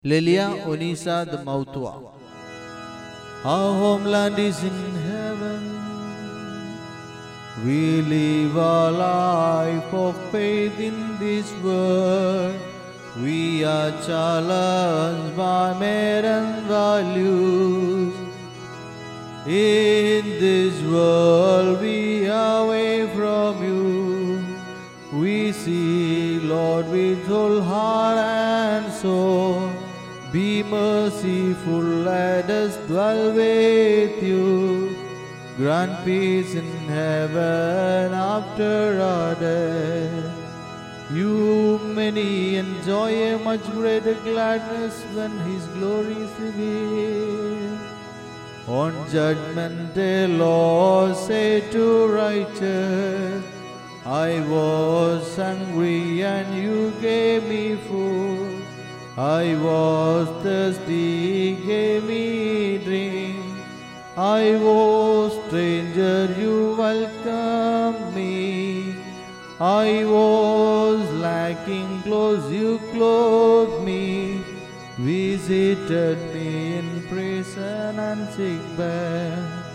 Lelia Onisa the Mautua. Our homeland is in heaven. We live a life of faith in this world. We are challenged by modern values. In this world we are away from you. We see, Lord, with whole heart and soul. Be merciful, let us dwell with you. Grant peace in heaven after our death. You many enjoy a much greater gladness when His glory is revealed. On judgment day, Lord, say to righteous, I was hungry and you gave me food. I was thirsty, gave me drink. I was stranger, you welcomed me. I was lacking clothes, you clothed me. Visited me in prison and sick bed.